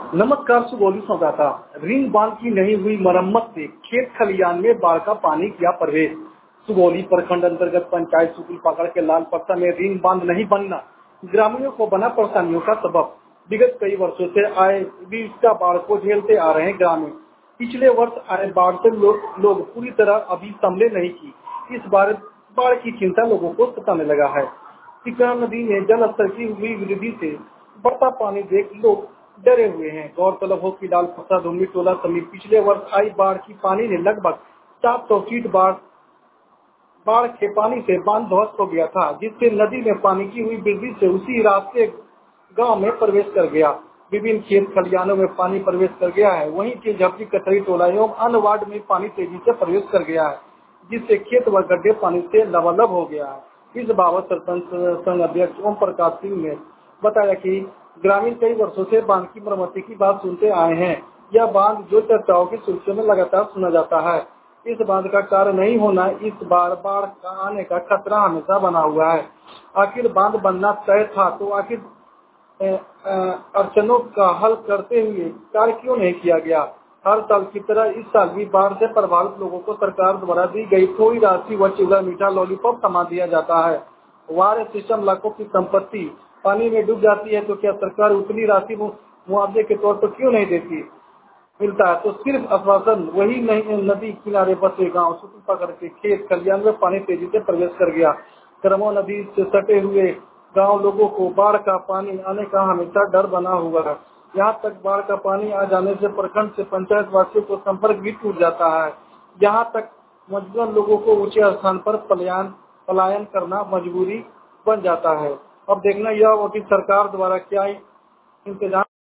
नमस्कार। सुगौली संवाददाता। रिंग बांध की नहीं हुई मरम्मत से खेत खलियान में बाढ़ का पानी किया प्रवेश। सुगौली प्रखंड अंतर्गत पंचायत सुकुल पकड़ के लालपट्टा में रिंग बांध नहीं बनना ग्रामीणों को बना परेशानियों का सबब। विगत कई वर्षों से आए भी इसका बाढ़ को झेलते आ रहे हैं ग्रामीण। पिछले वर्ष आए बाढ़ से लोग पूरी तरह अभी संभले नहीं की इस बार बाढ़ की चिंता लोगों को सताने लगा है। सिकरा नदी में जल स्तर की हुई वृद्धि से बढ़ता पानी देख लोग डरे हुए हैं। गौरतलब हो कि लालपट्टा धुम्मी टोला समेत पिछले वर्ष आई बाढ़ की पानी ने लगभग 700 फीट बाढ़ के पानी से बांध ध्वस्त हो गया था, जिससे नदी में पानी की हुई वृद्धि से उसी रास्ते गांव में प्रवेश कर गया। विभिन्न खेत खलियानों में पानी प्रवेश कर गया है। वहीं के झपटी कचरी टोला एवं अन्य वार्ड में पानी तेजी से प्रवेश कर गया है, जिससे खेत व गड्ढे पानी से लबालब हो गया है। इस बाबत सरपंच संघ अध्यक्ष ओम प्रकाश सिंह ने बताया कि ग्रामीण कई वर्षों से बांध की मरम्मति की बात सुनते आए हैं। यह बांध जो चर्चाओं की सुर्खियों में लगातार सुना जाता है, इस बांध का कार्य नहीं होना इस बार बाढ़ का आने का खतरा हमेशा बना हुआ है। आखिर बांध बनना तय था तो आखिर अड़चनों का हल करते हुए कार्य क्यों नहीं किया गया। हर साल की तरह इस साल भी बाढ़ से प्रभावित लोगों को सरकार द्वारा दी गई थोड़ी राशि व चिवड़ा मीठा लॉलीपॉप थमा दिया जाता है। वार सिस्टम लाखों की संपत्ति पानी में डूब जाती है तो क्या सरकार उतनी राशि मुआवजे के तौर पर क्यों नहीं देती। मिलता है तो सिर्फ आश्वासन। वही नहीं, नदी किनारे बसे गांव सुकुल पकड़ के खेत खलियान में पानी तेजी से प्रवेश कर गया। करमो नदी से सटे हुए गांव लोगों को बाढ़ का पानी आने का हमेशा डर बना हुआ है। यहाँ तक बाढ़ का पानी आ जाने से प्रखंड से पंचायत वासियों को संपर्क भी टूट जाता है। यहाँ तक मजबूरन लोगों को ऊंचे स्थान पर पलायन करना मजबूरी बन जाता है। अब देखना यह होगा कि सरकार द्वारा क्या इंतजाम